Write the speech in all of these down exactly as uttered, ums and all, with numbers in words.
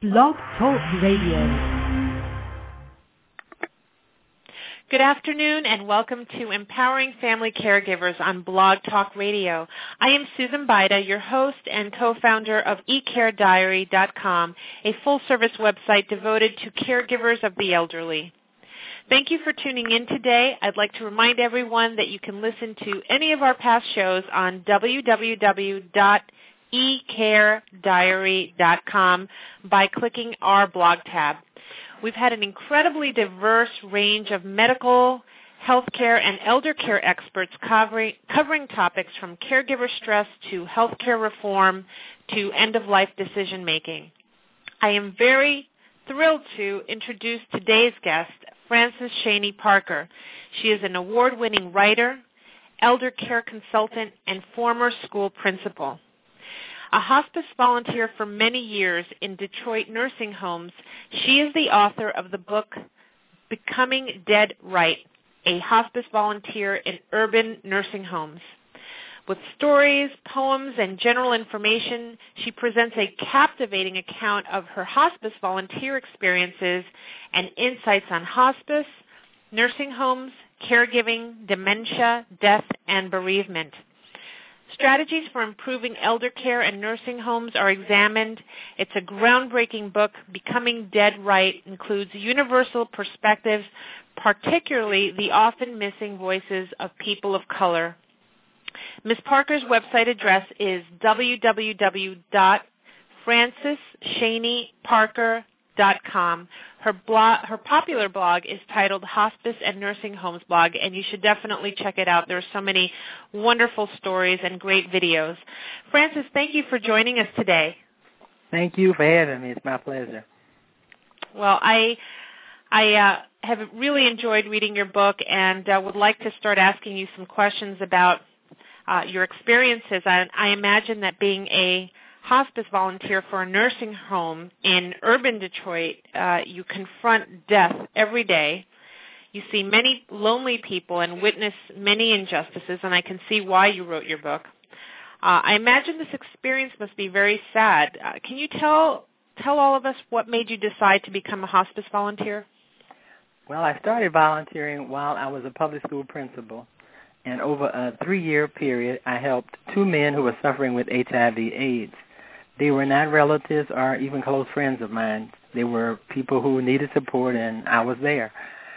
Blog Talk Radio. Good afternoon and welcome to Empowering Family Caregivers on Blog Talk Radio. I am Susan Bida, your host and co-founder of e care diary dot com, a full-service website devoted to caregivers of the elderly. Thank you for tuning in today. I'd like to remind everyone that you can listen to any of our past shows on w w w dot e care diary dot com by clicking our blog tab. We've had an incredibly diverse range of medical, healthcare, and elder care experts covering, covering topics from caregiver stress to healthcare reform to end-of-life decision-making. I am very thrilled to introduce today's guest, Frances Shaney Parker. She is an award-winning writer, elder care consultant, and former school principal. A hospice volunteer for many years in Detroit nursing homes, she is the author of the book Becoming Dead Right, a hospice volunteer in urban nursing homes. With stories, poems, and general information, she presents a captivating account of her hospice volunteer experiences and insights on hospice, nursing homes, caregiving, dementia, death, and bereavement. Strategies for improving elder care and nursing homes are examined. It's a groundbreaking book. Becoming Dead Right includes universal perspectives, particularly the often missing voices of people of color. Miz Parker's website address is w w w dot frances shaney parker dot com. Her blog, her popular blog is titled Hospice and Nursing Homes Blog, and you should definitely check it out. There are so many wonderful stories and great videos. Frances, thank you for joining us today. Thank you for having me. It's my pleasure. Well, I I uh, have really enjoyed reading your book and uh, would like to start asking you some questions about uh, your experiences. I, I imagine that being a hospice volunteer for a nursing home in urban Detroit, uh, you confront death every day. You see many lonely people and witness many injustices, and I can see why you wrote your book. Uh, I imagine this experience must be very sad. Uh, can you tell tell all of us what made you decide to become a hospice volunteer? Well, I started volunteering while I was a public school principal, and over a three-year period, I helped two men who were suffering with H I V AIDS. They were not relatives or even close friends of mine. They were people who needed support, and I was there.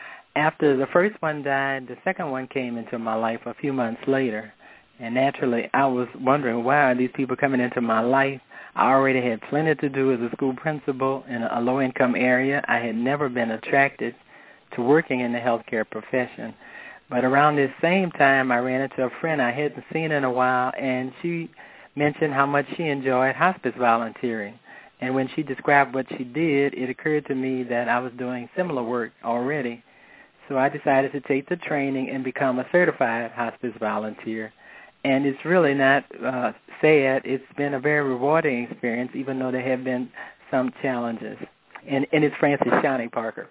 After the first one died, the second one came into my life a few months later. And naturally, I was wondering, why are these people coming into my life? I already had plenty to do as a school principal in a low-income area. I had never been attracted to working in the healthcare profession. But around this same time, I ran into a friend I hadn't seen in a while, and she mentioned how much she enjoyed hospice volunteering. And when she described what she did, it occurred to me that I was doing similar work already. So I decided to take the training and become a certified hospice volunteer. And it's really not uh, sad. It's been a very rewarding experience, even though there have been some challenges. And, and it's Frances Shaney Parker.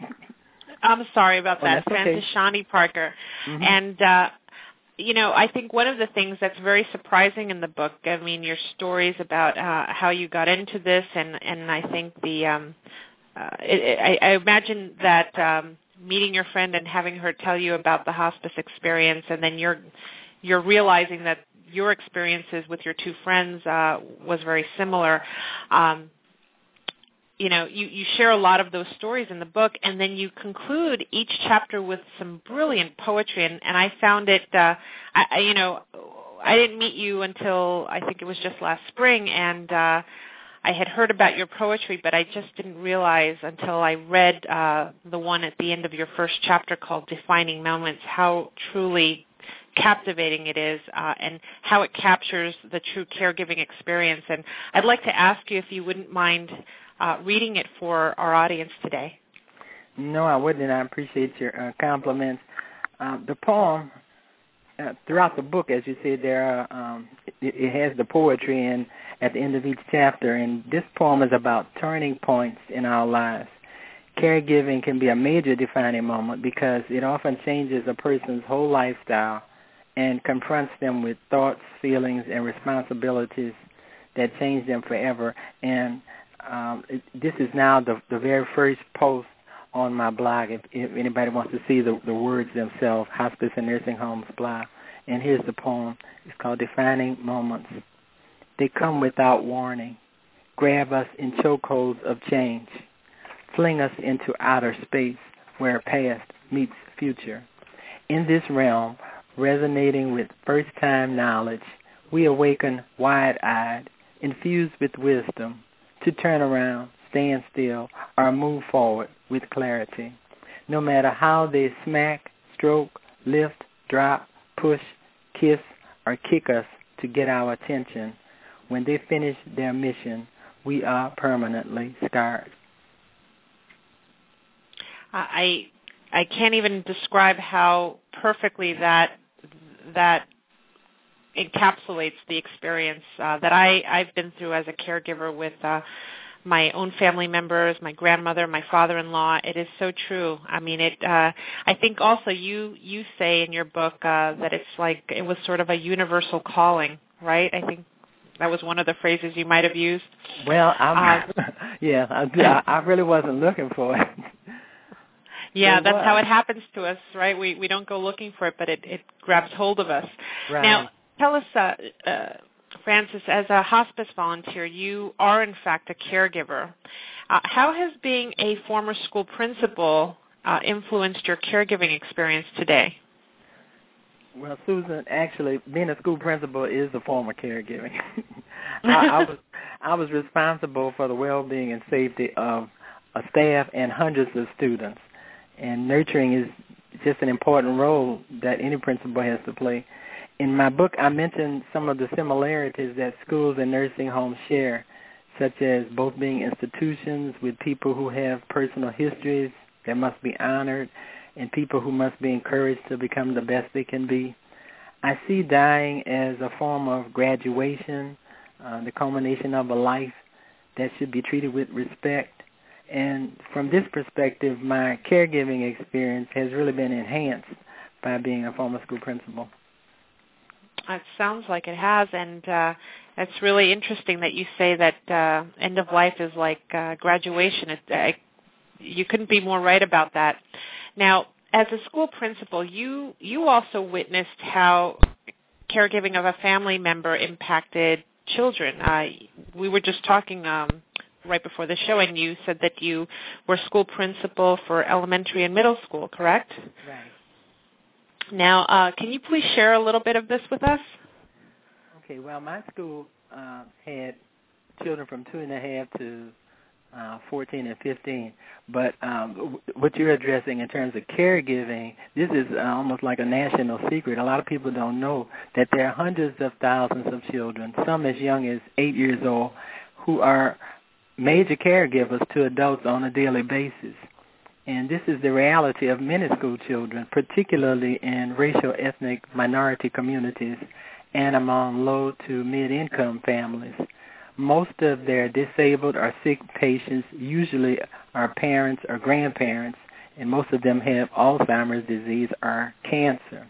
I'm sorry about that, oh, Frances okay. Shaney Parker. Mm-hmm. And, uh, you know, I think one of the things that's very surprising in the book, I mean, your stories about uh, how you got into this, and, and I think the, um, uh, it, I, I imagine that um, meeting your friend and having her tell you about the hospice experience, and then you're, you're realizing that your experiences with your two friends uh, was very similar. Um, You know, you, you share a lot of those stories in the book, and then you conclude each chapter with some brilliant poetry, and, and I found it, uh, I, I, you know, I didn't meet you until I think it was just last spring, and uh, I had heard about your poetry, but I just didn't realize until I read uh, the one at the end of your first chapter called Defining Moments how truly captivating it is uh, and how it captures the true caregiving experience. And I'd like to ask you if you wouldn't mind Uh, reading it for our audience today. No, I wouldn't, and I appreciate your uh, compliments. Uh, the poem, uh, throughout the book, as you said, there are, um, it, it has the poetry in at the end of each chapter, and this poem is about turning points in our lives. Caregiving can be a major defining moment because it often changes a person's whole lifestyle and confronts them with thoughts, feelings, and responsibilities that change them forever. And um, it, this is now the, the very first post on my blog. If, if anybody wants to see the, the words themselves, Hospice and Nursing Homes blog. And here's the poem. It's called Defining Moments. They come without warning, grab us in chokeholds of change, fling us into outer space where past meets future. In this realm, resonating with first-time knowledge, we awaken wide-eyed, infused with wisdom, to turn around, stand still, or move forward with clarity. No matter how they smack, stroke, lift, drop, push, kiss, or kick us to get our attention, when they finish their mission, we are permanently scarred. I I can't even describe how perfectly that that encapsulates the experience uh, that I, I've been through as a caregiver with uh, my own family members, my grandmother, my father-in-law. It is so true. I mean, it. Uh, I think also you you say in your book uh, that it's like it was sort of a universal calling, right? I think that was one of the phrases you might have used. Well, I'm, uh, yeah, I, I really wasn't looking for it. Yeah, it that's was. how it happens to us, right? We we don't go looking for it, but it, it grabs hold of us. Right. Now, tell us, uh, uh, Francis, as a hospice volunteer, you are in fact a caregiver. Uh, how has being a former school principal uh, influenced your caregiving experience today? Well, Susan, actually, being a school principal is a form of caregiving. I, I was I was responsible for the well-being and safety of a staff and hundreds of students, and nurturing is just an important role that any principal has to play. In my book, I mentioned some of the similarities that schools and nursing homes share, such as both being institutions with people who have personal histories that must be honored and people who must be encouraged to become the best they can be. I see dying as a form of graduation, uh, the culmination of a life that should be treated with respect. And from this perspective, my caregiving experience has really been enhanced by being a former school principal. It sounds like it has, and uh, it's really interesting that you say that uh, end of life is like uh, graduation. It, I, you couldn't be more right about that. Now, as a school principal, you you also witnessed how caregiving of a family member impacted children. Uh, we were just talking um, right before the show, and you said that you were school principal for elementary and middle school, correct? Right. Now, uh, can you please share a little bit of this with us? Okay, well, my school uh, had children from two and a half to uh, fourteen and fifteen. But um, w- what you're addressing in terms of caregiving, this is uh, almost like a national secret. A lot of people don't know that there are hundreds of thousands of children, some as young as eight years old, who are major caregivers to adults on a daily basis. And this is the reality of many school children, particularly in racial ethnic minority communities and among low to mid-income families. Most of their disabled or sick patients usually are parents or grandparents, and most of them have Alzheimer's disease or cancer.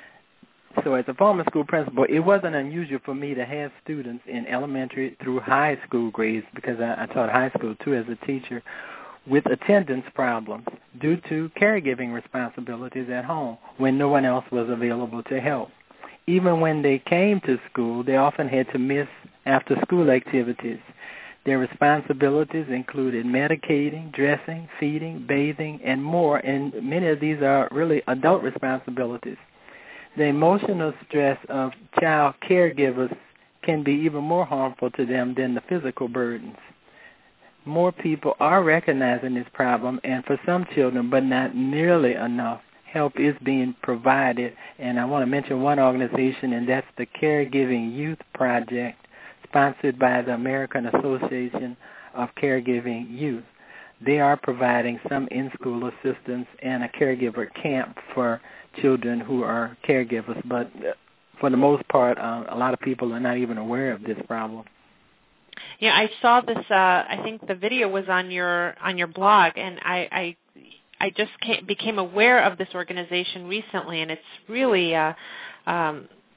So as a former school principal, it wasn't unusual for me to have students in elementary through high school grades, because I, I taught high school too as a teacher, with attendance problems due to caregiving responsibilities at home when no one else was available to help. Even when they came to school, they often had to miss after-school activities. Their responsibilities included medicating, dressing, feeding, bathing, and more, and many of these are really adult responsibilities. The emotional stress of child caregivers can be even more harmful to them than the physical burdens. More people are recognizing this problem, and for some children, but not nearly enough, help is being provided. And I want to mention one organization, and that's the Caregiving Youth Project, sponsored by the American Association of Caregiving Youth. They are providing some in-school assistance and a caregiver camp for children who are caregivers, but for the most part, uh, a lot of people are not even aware of this problem. Yeah, I saw this. Uh, I think the video was on your on your blog, and I I, I just came, became aware of this organization recently, and it's really uh, um,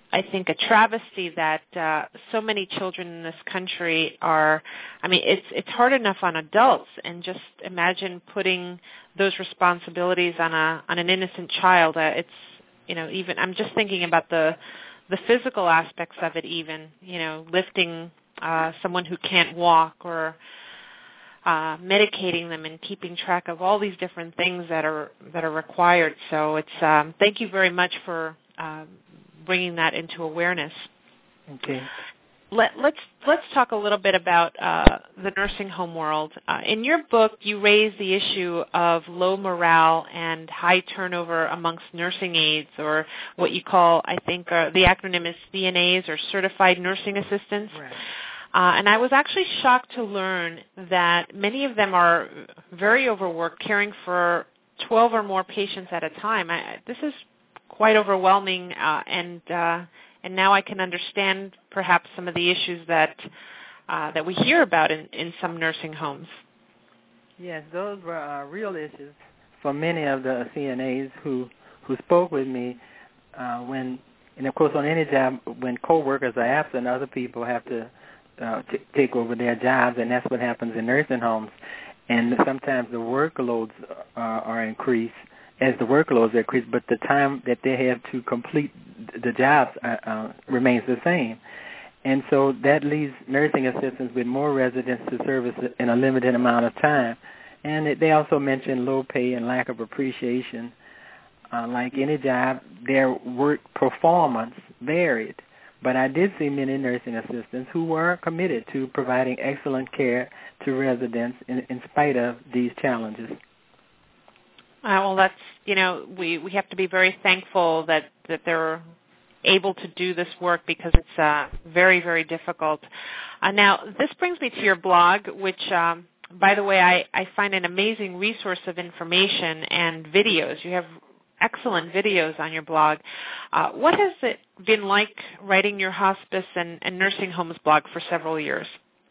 I think, a travesty that uh, so many children in this country are, I mean, it's it's hard enough on adults, and just imagine putting those responsibilities on a on an innocent child. Uh, it's, you know, even, I'm just thinking about the the physical aspects of it even, you know, lifting uh, someone who can't walk, or uh, medicating them and keeping track of all these different things that are that are required. So it's, um, thank you very much for uh, bringing that into awareness. Okay. Let, let's let's talk a little bit about uh, the nursing home world. Uh, in your book, you raise the issue of low morale and high turnover amongst nursing aides, or what you call, I think, uh, the acronym is C N As, or Certified Nursing Assistants. Right. Uh, and I was actually shocked to learn that many of them are very overworked, caring for twelve or more patients at a time. I, this is quite overwhelming, uh, and uh, and now I can understand perhaps some of the issues that uh, that we hear about in, in some nursing homes. Yes, those were uh, real issues for many of the C N As who who spoke with me uh, when, and of course on any job, when coworkers are absent, other people have to uh, t- take over their jobs, and that's what happens in nursing homes. And sometimes the workloads uh, are increased as the workloads increase, but the time that they have to complete the jobs uh, uh, remains the same. And so that leaves nursing assistants with more residents to service in a limited amount of time. And it, they also mentioned low pay and lack of appreciation. Uh, like any job, their work performance varied. But I did see many nursing assistants who were committed to providing excellent care to residents in, in spite of these challenges. Uh, well, that's, you know, we, we have to be very thankful that, that they're able to do this work, because it's uh, very, very difficult. Uh, now, this brings me to your blog, which, um, by the way, I, I find an amazing resource of information and videos. You have excellent videos on your blog. Uh, what has it been like writing your hospice and, and nursing homes blog for several years?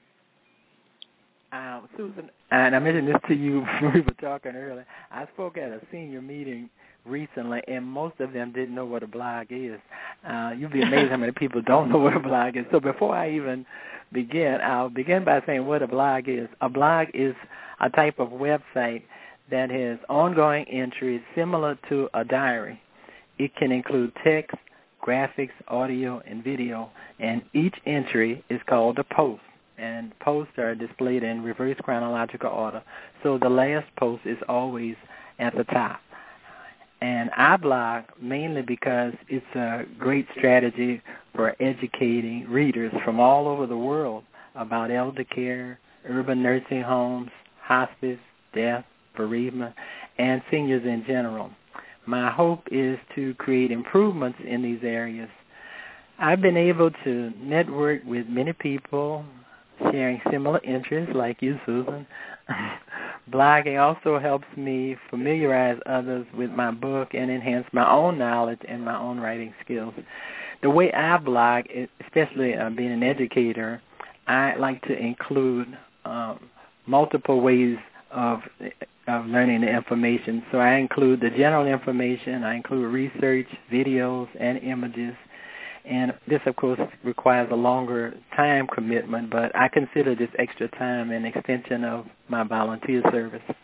Uh, Susan, and I mentioned this to you when we were talking earlier. I spoke at a senior meeting recently, and most of them didn't know what a blog is. Uh, you'd be amazed how many people don't know what a blog is. So before I even begin, I'll begin by saying what a blog is. A blog is a type of website that has ongoing entries similar to a diary. It can include text, graphics, audio, and video, and each entry is called a post. And posts are displayed in reverse chronological order. So the last post is always at the top. And I blog mainly because it's a great strategy for educating readers from all over the world about elder care, urban nursing homes, hospice, death, bereavement, and seniors in general. My hope is to create improvements in these areas. I've been able to network with many people sharing similar interests like you, Susan. Blogging also helps me familiarize others with my book and enhance my own knowledge and my own writing skills. The way I blog, especially uh, being an educator, I like to include um, multiple ways of of learning the information. So I include the general information, I include research, videos, and images. And this, of course, requires a longer time commitment, but I consider this extra time an extension of my volunteer service. Uh,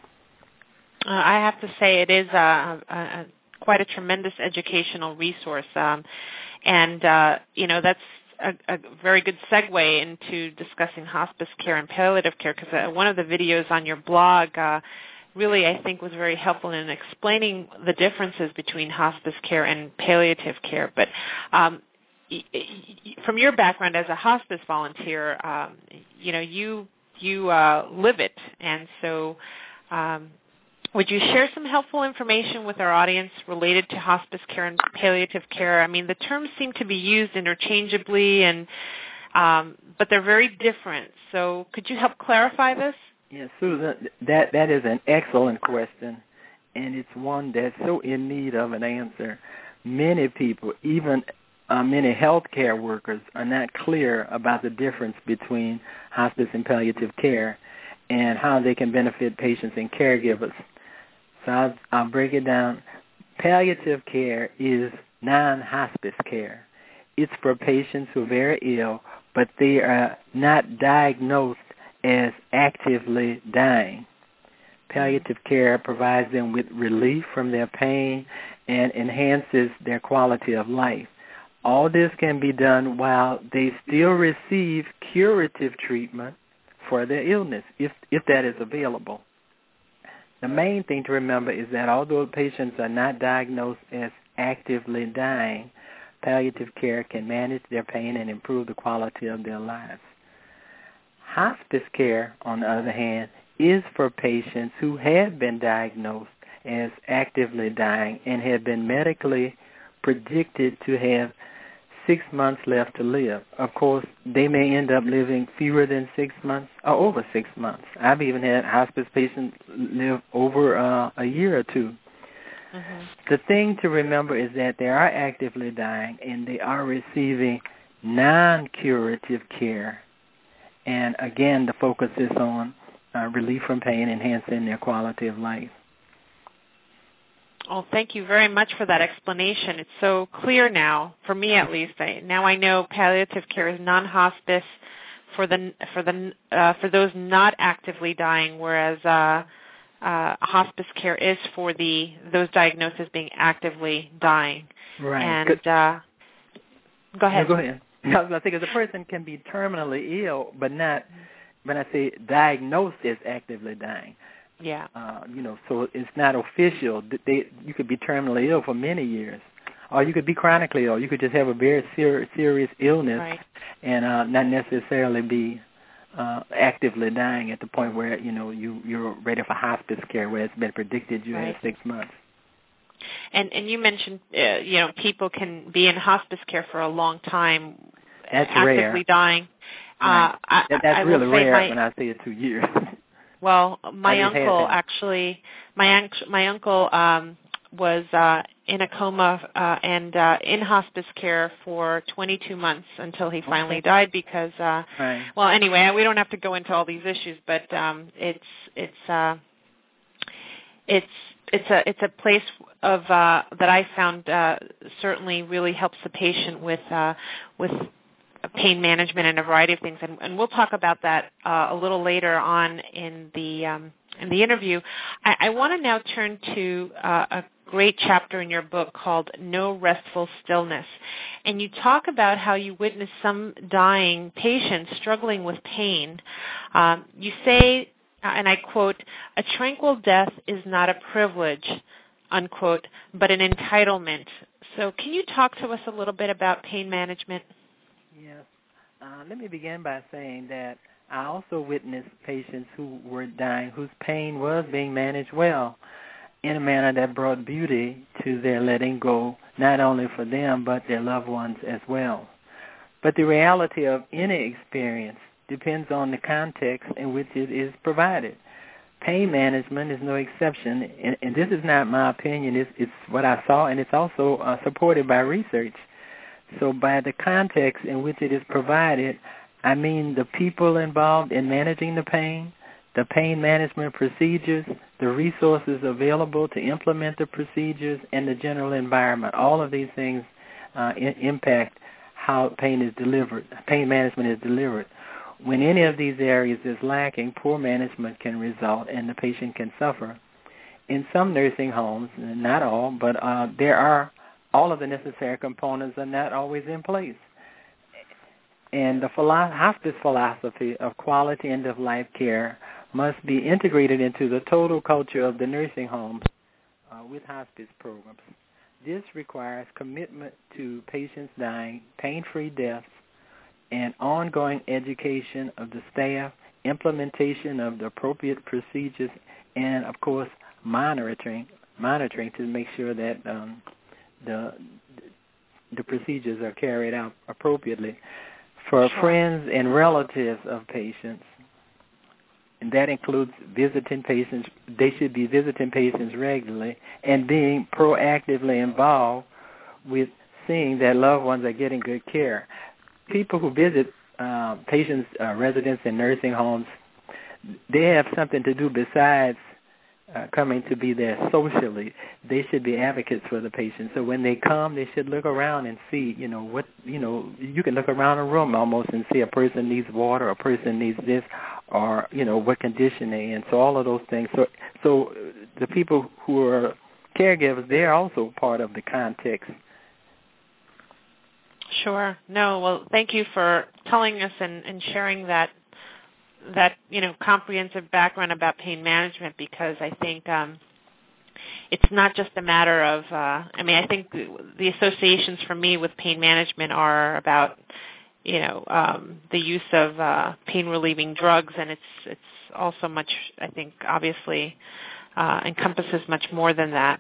I have to say it is a, a, a, quite a tremendous educational resource. Um, and, uh, you know, that's a, a very good segue into discussing hospice care and palliative care, because uh, one of the videos on your blog uh, really, I think, was very helpful in explaining the differences between hospice care and palliative care. But um, from your background as a hospice volunteer, um, you know, you you uh, live it, and so um, would you share some helpful information with our audience related to hospice care and palliative care? I mean, the terms seem to be used interchangeably, and um, but they're very different. So could you help clarify this? Yes, Susan, that that is an excellent question, and it's one that's so in need of an answer. Many people, even uh, many healthcare workers, are not clear about the difference between hospice and palliative care and how they can benefit patients and caregivers. So I'll, I'll break it down. Palliative care is non-hospice care. it's for patients who are very ill, but they are not diagnosed as actively dying. Palliative care provides them with relief from their pain and enhances their quality of life. All this can be done while they still receive curative treatment for their illness, if if that is available. The main thing to remember is that although patients are not diagnosed as actively dying, palliative care can manage their pain and improve the quality of their lives. Hospice care, on the other hand, is for patients who have been diagnosed as actively dying and have been medically predicted to have six months left to live. Of course, they may end up living fewer than six months or over six months. I've even had hospice patients live over uh, a year or two. Mm-hmm. The thing to remember is that they are actively dying and they are receiving non-curative care. And again, the focus is on uh, relief from pain, enhancing their quality of life. Well, thank you very much for that explanation. It's so clear now, for me at least. I, now I know palliative care is non-hospice for the for the uh, for those not actively dying, whereas uh, uh, hospice care is for the those diagnosed as being actively dying. Right. And uh, go ahead. No, go ahead. I was going to say, because a person can be terminally ill, but not, when I say diagnosed as actively dying. Yeah. Uh, you know, so it's not official. They, you could be terminally ill for many years, or you could be chronically ill. You could just have a very ser- serious illness, right. and uh, not necessarily be uh, actively dying at the point where, you know, you, you're ready for hospice care, where it's been predicted you right. have six months. And and you mentioned, uh, you know, people can be in hospice care for a long time, That's actively rare. dying. Right. Uh, I, that, that's I really will say rare my, when I say it two years. Well, my I just uncle actually, my my uncle um, was uh, in a coma uh, and uh, in hospice care for twenty-two months until he finally okay. died because, uh, right. well, anyway, we don't have to go into all these issues, but um, it's it's uh, it's it's a it's a place of uh, that I found uh, certainly really helps the patient with uh, with. pain management and a variety of things, and, and we'll talk about that uh, a little later on in the um, in the interview. I, I want to now turn to uh, a great chapter in your book called No Restful Stillness, and you talk about how you witnessed some dying patients struggling with pain. Um, you say, and I quote, "A tranquil death is not a privilege," unquote, but an entitlement. So can you talk to us a little bit about pain management? Yes. Uh, let me begin by saying that I also witnessed patients who were dying whose pain was being managed well in a manner that brought beauty to their letting go, not only for them but their loved ones as well. But the reality of any experience depends on the context in which it is provided. Pain management is no exception, and, and this is not my opinion. It's, it's what I saw, and it's also uh, supported by research. So by the context in which it is provided, I mean the people involved in managing the pain, the pain management procedures, the resources available to implement the procedures, and the general environment. All of these things uh, I- impact how pain is delivered, pain management is delivered. When any of these areas is lacking, poor management can result and the patient can suffer. In some nursing homes, not all, but uh, there are all of the necessary components are not always in place. And the philo- hospice philosophy of quality end-of-life care must be integrated into the total culture of the nursing homes uh, with hospice programs. This requires commitment to patients dying, pain-free deaths, and ongoing education of the staff, implementation of the appropriate procedures, and, of course, monitoring, monitoring to make sure that um, the the procedures are carried out appropriately. For sure. friends and relatives of patients, and that includes visiting patients, they should be visiting patients regularly and being proactively involved with seeing that loved ones are getting good care. People who visit uh, patients, uh, residents in nursing homes, they have something to do besides uh, coming to be there socially, they should be advocates for the patient. So when they come, they should look around and see, you know, what, you know, you can look around a room almost and see a person needs water, a person needs this, or, you know, what condition they're in. So all of those things. So, so the people who are caregivers, they're also part of the context. Sure. No, well, thank you for telling us and, and sharing that that, you know, comprehensive background about pain management, because I think um, it's not just a matter of, uh, I mean, I think the associations for me with pain management are about, you know, um, the use of uh, pain-relieving drugs, and it's it's also much, I think, obviously uh, encompasses much more than that.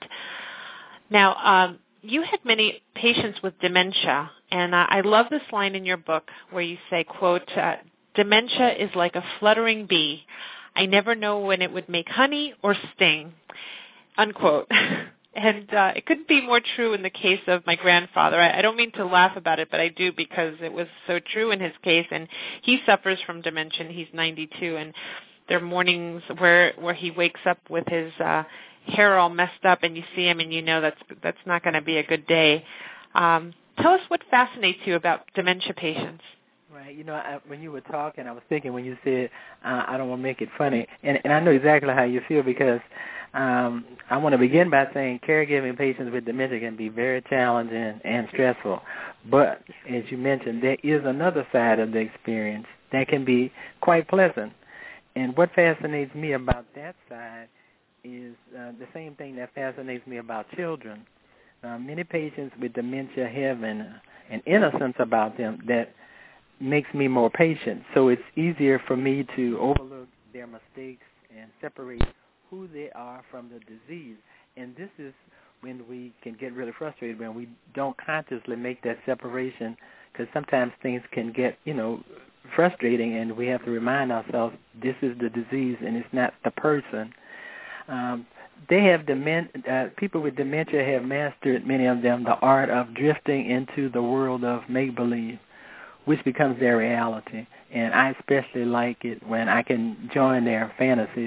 Now, um, you had many patients with dementia, and uh, I love this line in your book where you say, quote, uh, dementia is like a fluttering bee. I never know when it would make honey or sting, unquote. And uh, it couldn't be more true in the case of my grandfather. I, I don't mean to laugh about it, but I do, because it was so true in his case. And he suffers from dementia. He's ninety-two, and there are mornings where where he wakes up with his uh, hair all messed up, and you see him, and you know that's that's not going to be a good day. Um, tell us what fascinates you about dementia patients. Right. You know, I, when you were talking, I was thinking when you said, uh, I don't want to make it funny, and, and I know exactly how you feel, because um, I want to begin by saying caregiving patients with dementia can be very challenging and stressful. But, as you mentioned, there is another side of the experience that can be quite pleasant. And what fascinates me about that side is uh, the same thing that fascinates me about children. Uh, many patients with dementia have an, an innocence about them that makes me more patient. So it's easier for me to overlook their mistakes and separate who they are from the disease. And this is when we can get really frustrated, when we don't consciously make that separation, because sometimes things can get, you know, frustrating, and we have to remind ourselves this is the disease and it's not the person. Um, they have dement- uh, people with dementia have mastered, many of them, the art of drifting into the world of make-believe, which becomes their reality. And I especially like it when I can join their fantasies.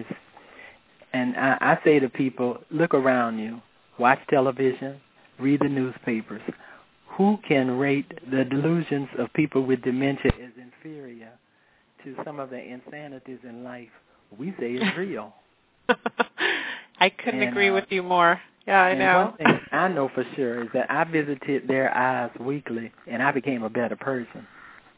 And I, I say to people, look around you, watch television, read the newspapers. Who can rate the delusions of people with dementia as inferior to some of the insanities in life we say is real? I couldn't and, agree uh, with you more. Yeah, I and know. One thing I know for sure is that I visited their eyes weekly, and I became a better person.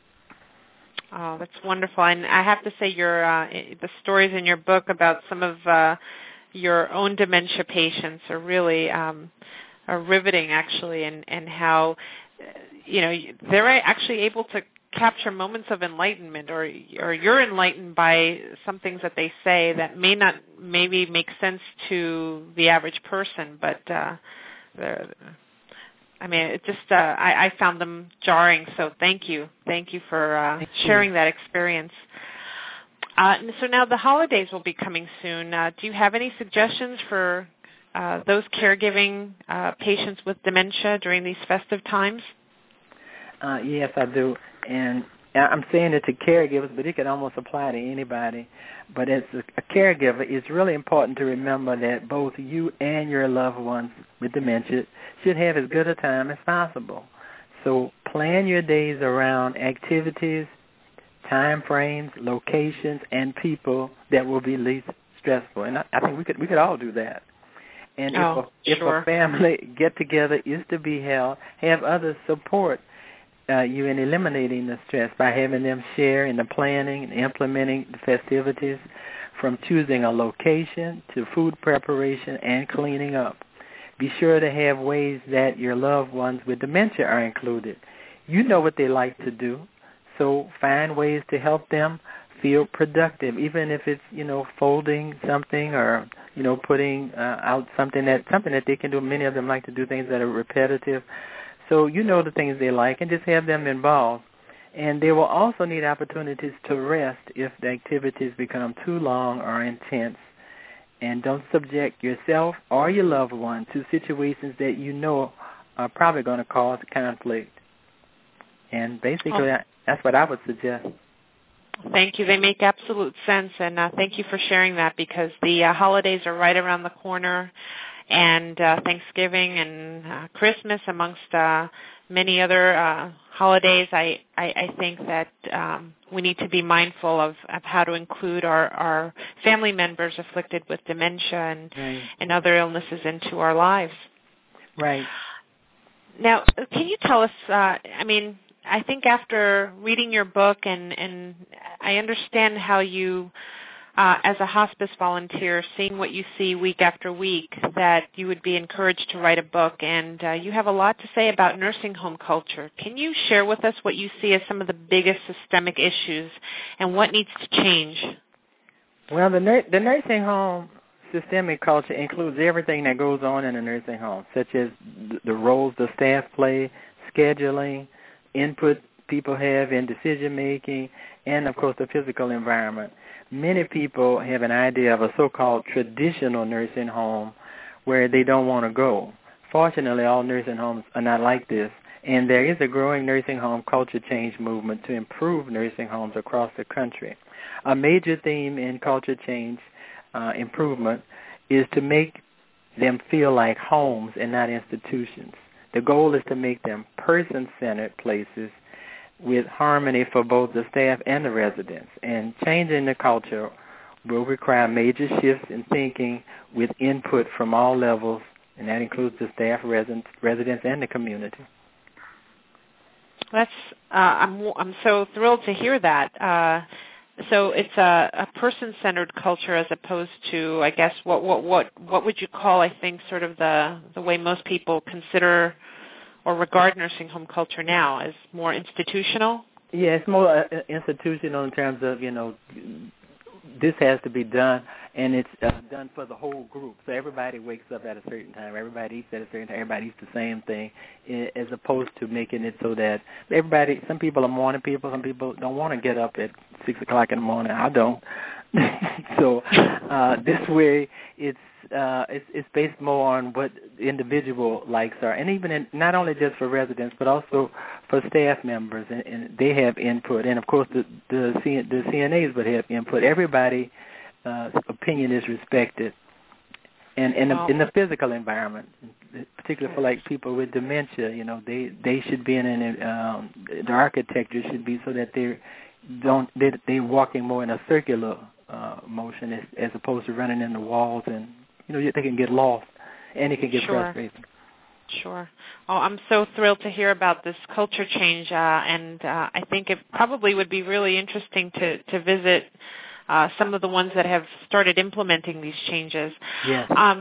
Oh, that's wonderful. And I have to say, your uh, the stories in your book about some of uh, your own dementia patients are really um, are riveting, actually, and, and how, you know, they're actually able to capture moments of enlightenment, or or you're enlightened by some things that they say that may not maybe make sense to the average person, but uh, they're I mean, it just, uh, I, I found them jarring, so thank you. Thank you for uh, thank sharing you. that experience. Uh, so now the holidays will be coming soon. Uh, do you have any suggestions for uh, those caregiving uh, patients with dementia during these festive times? Uh, yes, I do. And I'm saying it to caregivers, but it can almost apply to anybody. But as a, a caregiver, it's really important to remember that both you and your loved ones with dementia should have as good a time as possible. So plan your days around activities, time frames, locations, and people that will be least stressful. And I, I think we could we could all do that. And oh, if, a, sure. if a family get-together is to be held, have others support Uh, you in eliminating the stress by having them share in the planning and implementing the festivities, from choosing a location to food preparation and cleaning up. Be sure to have ways that your loved ones with dementia are included. You know what they like to do, so find ways to help them feel productive, even if it's, you know, folding something or, you know, putting uh, out something that something that they can do. Many of them like to do things that are repetitive. So you know the things they like, and just have them involved. And they will also need opportunities to rest if the activities become too long or intense. And don't subject yourself or your loved one to situations that you know are probably going to cause conflict. And basically, oh. that's what I would suggest. Thank you. They make absolute sense, and uh, thank you for sharing that, because the uh, holidays are right around the corner, and uh, Thanksgiving and uh, Christmas, amongst uh, many other uh, holidays. I, I, I think that um, we need to be mindful of, of how to include our, our family members afflicted with dementia and, right. and other illnesses into our lives. Right. Now, can you tell us, uh, I mean, I think after reading your book, and, and I understand how you, uh, as a hospice volunteer, seeing what you see week after week, that you would be encouraged to write a book, and uh, you have a lot to say about nursing home culture. Can you share with us what you see as some of the biggest systemic issues and what needs to change? Well, the, nur- the nursing home systemic culture includes everything that goes on in a nursing home, such as the roles the staff play, scheduling, input people have in decision-making, and, of course, the physical environment. Many people have an idea of a so-called traditional nursing home where they don't want to go. Fortunately, all nursing homes are not like this, and there is a growing nursing home culture change movement to improve nursing homes across the country. A major theme in culture change uh, improvement is to make them feel like homes and not institutions. The goal is to make them person-centered places with harmony for both the staff and the residents. And changing the culture will require major shifts in thinking with input from all levels, and that includes the staff, residents, residents and the community. That's uh, I'm I'm so thrilled to hear that. Uh, so it's a, a person-centered culture as opposed to, I guess, what what what what would you call, I think, sort of the the way most people consider or regard nursing home culture now as more institutional? Yeah, it's more uh, institutional in terms of, you know, this has to be done, and it's uh, done for the whole group. So everybody wakes up at a certain time. Everybody eats at a certain time. Everybody eats the same thing, as opposed to making it so that everybody, some people are morning people, some people don't want to get up at six o'clock in the morning. I don't. so uh, this way, it's uh, it's, it's based more on what individual likes are, and even in, not only just for residents, but also for staff members, and, and they have input, and of course the the, C, the C N As would have input. Everybody's uh, opinion is respected, and in the, in the physical environment, particularly for like people with dementia, you know, they they should be in an um, the architecture should be so that they don't they they're walking more in a circular uh, motion as, as opposed to running in the walls, and you know they can get lost and it can get sure. frustrating. Sure. Oh, I'm so thrilled to hear about this culture change, uh, and uh, I think it probably would be really interesting to to visit uh, some of the ones that have started implementing these changes. Yes. Um,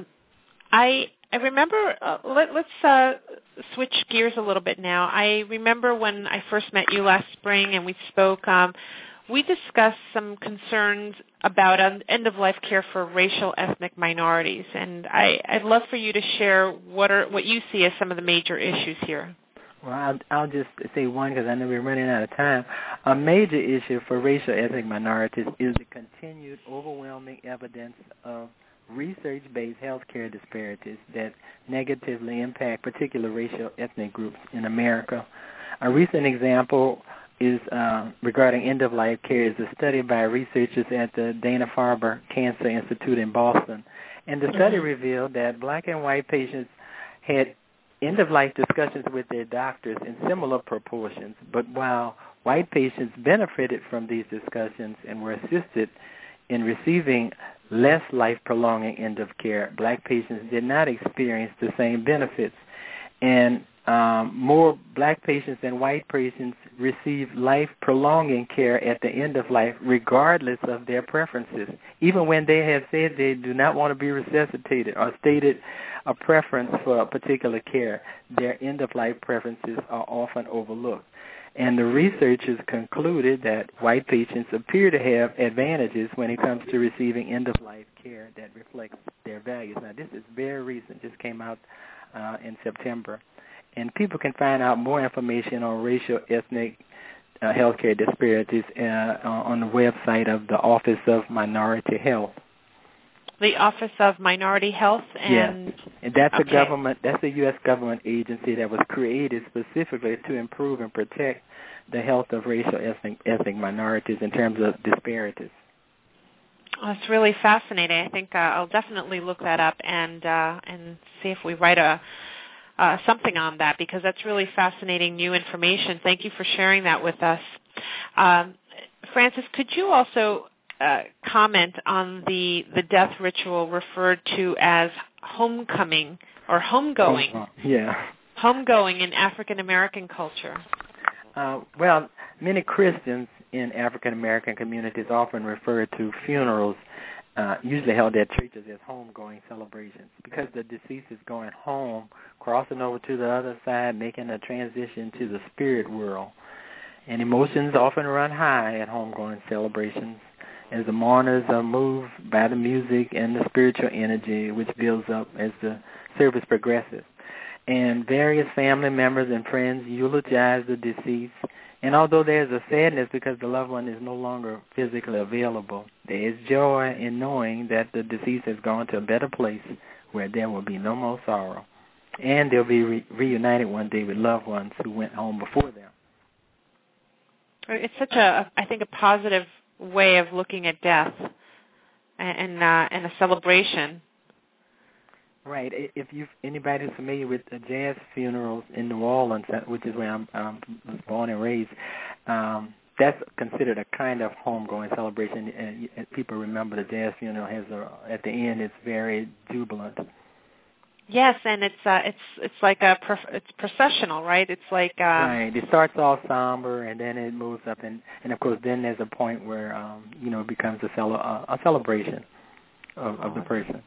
I I remember. Uh, let, let's uh, switch gears a little bit now. I remember when I first met you last spring and we spoke. Um, we discussed some concerns about end-of-life care for racial ethnic minorities, and I, I'd love for you to share what are what you see as some of the major issues here. Well, I'll, I'll just say one because I know we're running out of time. A major issue for racial ethnic minorities is the continued overwhelming evidence of research-based healthcare disparities that negatively impact particular racial ethnic groups in America. A recent example is uh, regarding end-of-life care is a study by researchers at the Dana-Farber Cancer Institute in Boston. And the study revealed that black and white patients had end-of-life discussions with their doctors in similar proportions, but while white patients benefited from these discussions and were assisted in receiving less life-prolonging end-of-care, black patients did not experience the same benefits. And Um, more black patients than white patients receive life-prolonging care at the end of life regardless of their preferences. Even when they have said they do not want to be resuscitated or stated a preference for a particular care, their end-of-life preferences are often overlooked. And the researchers concluded that white patients appear to have advantages when it comes to receiving end-of-life care that reflects their values. Now, this is very recent. This came out uh, in September. And people can find out more information on racial ethnic uh, healthcare disparities uh, on the website of the Office of Minority Health. The Office of Minority Health, and yes, and that's okay. a government. That's a U S government agency that was created specifically to improve and protect the health of racial ethnic ethnic minorities in terms of disparities. Oh, it's really fascinating. I think uh, I'll definitely look that up and uh, and see if we write a uh, something on that, because that's really fascinating new information. Thank you for sharing that with us. Um, Frances, could you also uh, comment on the the death ritual referred to as homecoming or homegoing? Oh, yeah. Homegoing in African American culture. Uh, well, many Christians in African American communities often refer to funerals, uh, usually held at churches, as homegoing celebrations, because the deceased is going home, crossing over to the other side, making a transition to the spirit world. And emotions often run high at homegoing celebrations as the mourners are moved by the music and the spiritual energy which builds up as the service progresses. And various family members and friends eulogize the deceased. And although there's a sadness because the loved one is no longer physically available, there is joy in knowing that the deceased has gone to a better place where there will be no more sorrow. And they'll be re- reunited one day with loved ones who went home before them. It's such a, I think, a positive way of looking at death and uh, and a celebration. Right. If you anybody who's familiar with the jazz funerals in New Orleans, which is where I'm um, was born and raised, um, that's considered a kind of homegoing celebration. And, and people remember the jazz funeral has a, at the end it's very jubilant. Yes, and it's uh, it's it's like a it's processional, right? It's like uh, right. It starts off somber, and then it moves up, and, and of course, then there's a point where um, you know it becomes a cel- a, a celebration of, of the person.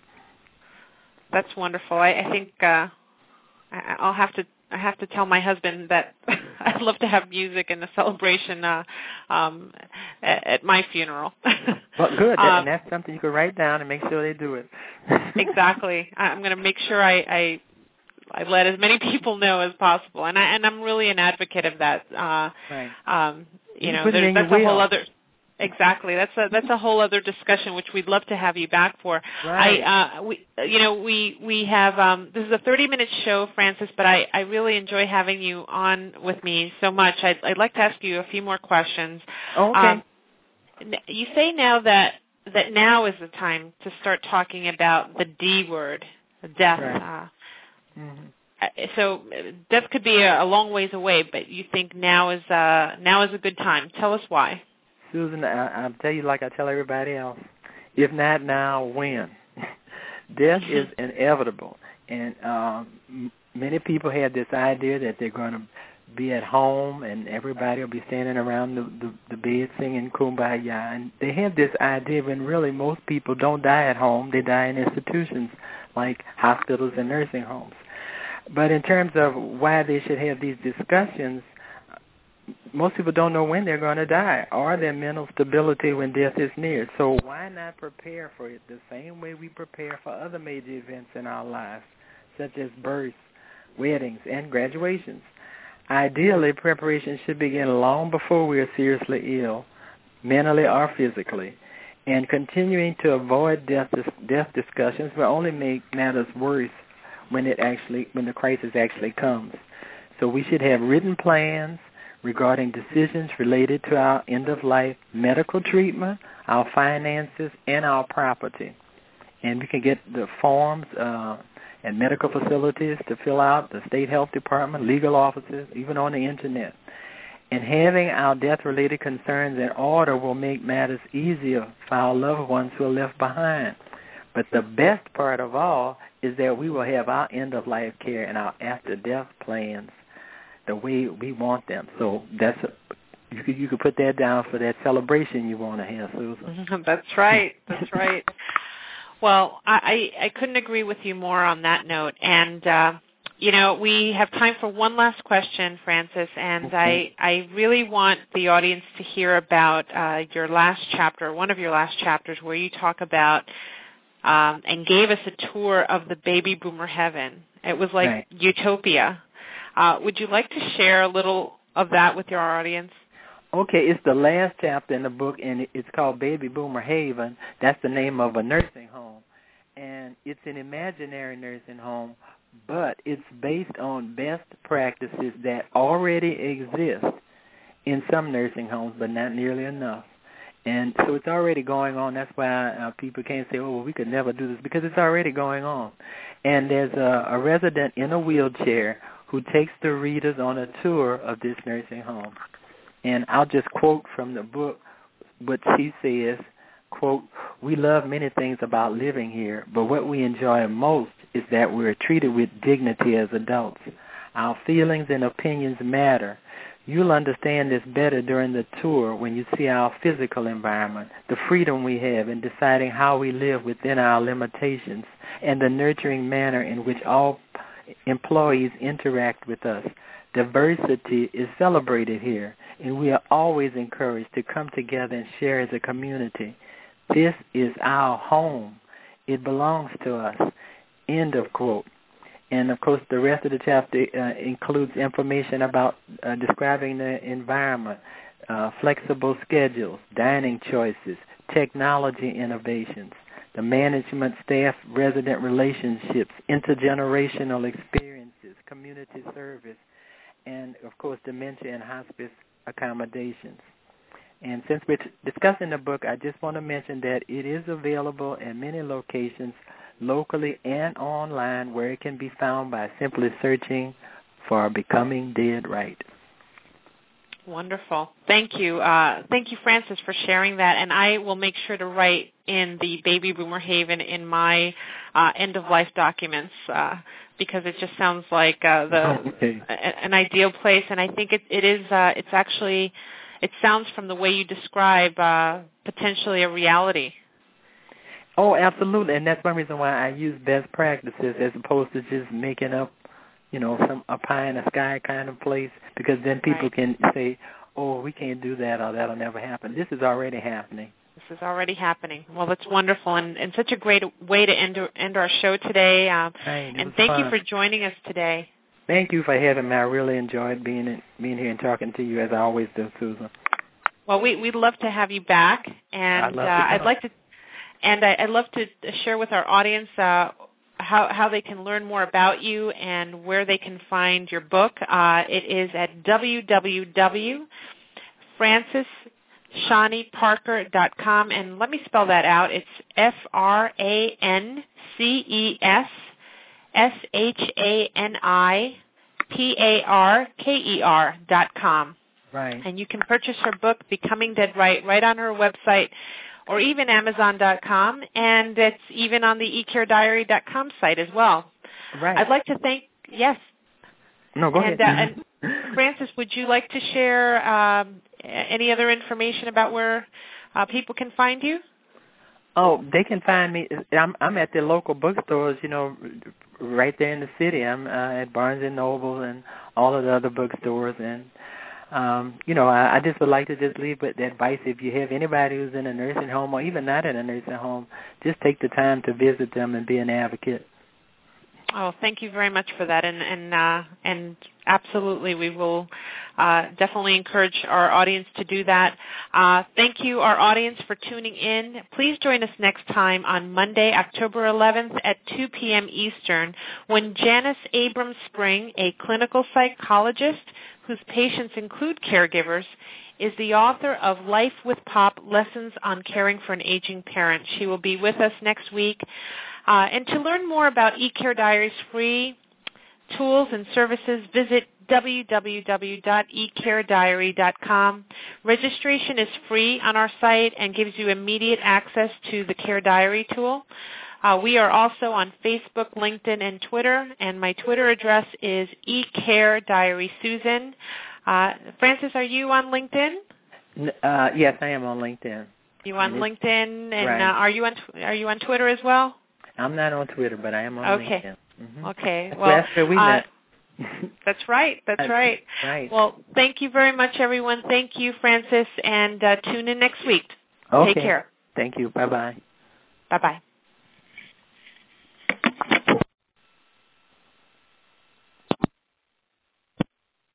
That's wonderful. I, I think uh, I, I'll have to I have to tell my husband that I'd love to have music and a celebration uh, um, at, at my funeral. Well, good. um, and that's something you can write down and make sure they do it. Exactly. I'm going to make sure I, I I let as many people know as possible, and I and I'm really an advocate of that. Uh, right. Um, you, you know, put it there, in that's your a whole will. other. Exactly. That's a that's a whole other discussion, which we'd love to have you back for. Right. I uh, we you know we we have um, this is a thirty minute show, Frances, but I, I really enjoy having you on with me so much. I'd, I'd like to ask you a few more questions. Oh, okay. Um, you say now that that now is the time to start talking about the D word, death. Right. Uh, mm-hmm. So death could be a, a long ways away, but you think now is uh, now is a good time. Tell us why. Susan, I, I'll tell you like I tell everybody else. If not now, when? Death is inevitable. And um, m- many people have this idea that they're going to be at home and everybody will be standing around the, the, the bed singing Kumbaya. And they have this idea when really most people don't die at home. They die in institutions like hospitals and nursing homes. But in terms of why they should have these discussions, most people don't know when they're going to die or their mental stability when death is near. So why not prepare for it the same way we prepare for other major events in our lives, such as births, weddings, and graduations? Ideally, preparation should begin long before we are seriously ill, mentally or physically, and continuing to avoid death, death discussions will only make matters worse when it actually when the crisis actually comes. So we should have written plans regarding decisions related to our end-of-life medical treatment, our finances, and our property. And we can get the forms uh, at medical facilities to fill out, the state health department, legal offices, even on the Internet. And having our death-related concerns in order will make matters easier for our loved ones who are left behind. But the best part of all is that we will have our end-of-life care and our after-death plans the way we want them. So that's a, you could you could put that down for that celebration you want to have, Susan. That's right. That's right. Well, I, I couldn't agree with you more on that note. And uh, you know, we have time for one last question, Frances, and okay. I I really want the audience to hear about uh, your last chapter, one of your last chapters, where you talk about um, and gave us a tour of the baby boomer heaven. It was like right. utopia. Uh, would you like to share a little of that with your audience? Okay, it's the last chapter in the book, and it's called Baby Boomer Haven. That's the name of a nursing home. and it's an imaginary nursing home, but it's based on best practices that already exist in some nursing homes, but not nearly enough. And so it's already going on. That's why uh, people can't say, oh, well, we could never do this, because it's already going on. And there's a, a resident in a wheelchair who takes the readers on a tour of this nursing home. And I'll just quote from the book what she says, quote, "We love many things about living here, but what we enjoy most is that we're treated with dignity as adults. Our feelings and opinions matter. You'll understand this better during the tour when you see our physical environment, the freedom we have in deciding how we live within our limitations, and the nurturing manner in which all employees interact with us. Diversity is celebrated here, and we are always encouraged to come together and share as a community. This is our home. It belongs to us." End of quote. And, of course, the rest of the chapter uh, includes information about uh, describing the environment, uh, flexible schedules, dining choices, technology innovations, the management, staff, resident relationships, intergenerational experiences, community service, and, of course, dementia and hospice accommodations. And since we're discussing the book, I just want to mention that it is available in many locations, locally and online, where it can be found by simply searching for Becoming Dead Right. Wonderful. Thank you. Uh, thank you, Frances, for sharing that. And I will make sure to write in the Baby Boomer Haven in my uh, end-of-life documents uh, because it just sounds like uh, the okay. a, an ideal place. And I think it, it is. Uh, it's actually. It sounds from the way you describe uh, potentially a reality. Oh, absolutely, and that's one reason why I use best practices as opposed to just making up, you know, some a pie in the sky kind of place, because then people right. can say, oh, we can't do that or that'll never happen. This is already happening. This is already happening. Well, that's wonderful, and, and such a great way to end, end our show today. Um, right, and thank fun. you for joining us today. Thank you for having me. I really enjoyed being in, being here and talking to you, as I always do, Susan. Well, we, we'd love to have you back, and I'd, love uh, to I'd like to, and I, I'd love to share with our audience uh, how how they can learn more about you and where they can find your book. Uh, it is at w w w dot frances shawnee parker dot com, and let me spell that out. It's F R A N C E S S H A N I P A R K E R dot com. Right. And you can purchase her book, Becoming Dead Right, right on her website, or even amazon dot com, and it's even on the e care diary dot com site as well. Right. I'd like to thank, yes. No, go and, ahead. Uh, and Frances, would you like to share um, any other information about where uh, people can find you? Oh, they can find me. I'm, I'm at the local bookstores, you know, right there in the city. I'm uh, at Barnes and Noble and all of the other bookstores, and Um, you know, I, I just would like to just leave with the advice. If you have anybody who's in a nursing home or even not in a nursing home, just take the time to visit them and be an advocate. Oh, thank you very much for that, and and uh, and absolutely, we will uh, definitely encourage our audience to do that. Uh, thank you, our audience, for tuning in. Please join us next time on Monday, October eleventh at two p.m. Eastern, when Janice Abrams Spring, a clinical psychologist whose patients include caregivers, is the author of Life with Pop, Lessons on Caring for an Aging Parent. She will be with us next week. Uh, and to learn more about eCare Diary's free tools and services, visit w w w dot e care diary dot com. Registration is free on our site and gives you immediate access to the Care Diary tool. Uh, we are also on Facebook, LinkedIn, and Twitter, and my Twitter address is eCareDiarySusan. Uh, Frances, are you on LinkedIn? Uh, yes, I am on LinkedIn. You on and LinkedIn, and right. uh, are you on Are you on Twitter as well? I'm not on Twitter, but I am on okay. LinkedIn. Mm-hmm. Okay. Well, Well, that's where we uh, met. That's right. That's right. Right. Well, thank you very much, everyone. Thank you, Frances, and uh, tune in next week. Okay. Take care. Thank you. Bye-bye. Bye-bye.